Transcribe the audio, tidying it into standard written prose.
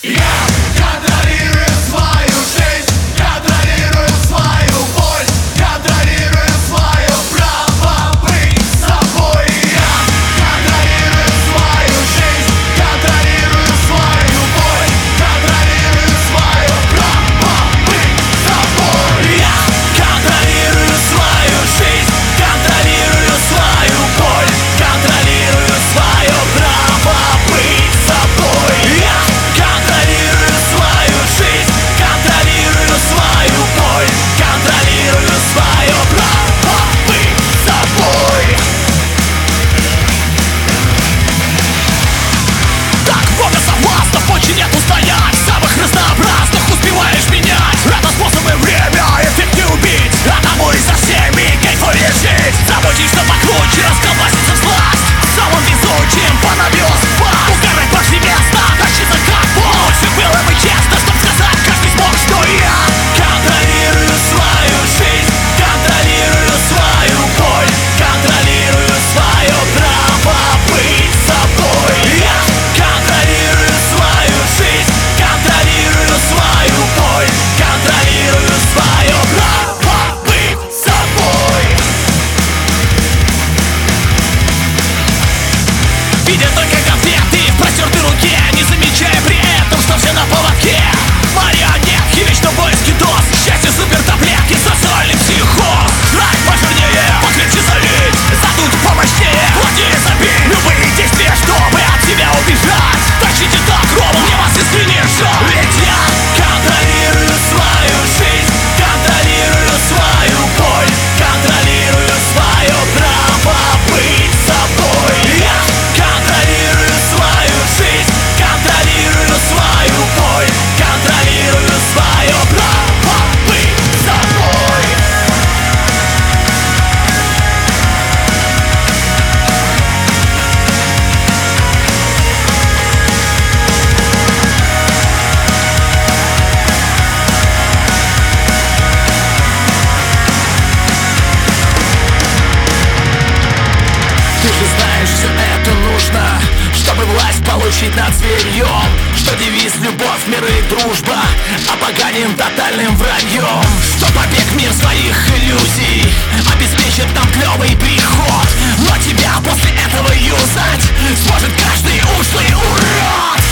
Забудь, что покруче, расколбасится власть. Самым везучим понавес вас. Угорать пошли места, тащиться как бог. Все было бы честно, чтоб сказать каждый смог, что я контролирую свою жизнь, контролирую свою боль, контролирую свое право быть собой. Я контролирую свою жизнь, контролирую свою боль, контролирую свое право быть собой. Видя только конфеты в простертой руке, не замечая при этом, что все на поводке. Марионетки, вечно поиски доз, счастье супертаблетки, социальный психоз. Жрать пожирнее, покрепче залить, задуть помощнее, плотнее забей. Любые действия, чтобы от себя убежать. Тащите так, Рома, мне вас искренне жаль. Ведь я контролирую свою жизнь, контролирую свою боль, контролирую свое право быть собой. Я контролирую свою жизнь, контролирую свою боль, контролирую свое право быть собой. Ты же знаешь, все это нужно, чтобы власть получить над зверьем. Что девиз любовь, мир и дружба опоганен тотальным враньем. Что побег в мир своих иллюзий обеспечит нам клевый приход. Но тебя после этого юзать сможет каждый ушлый урод.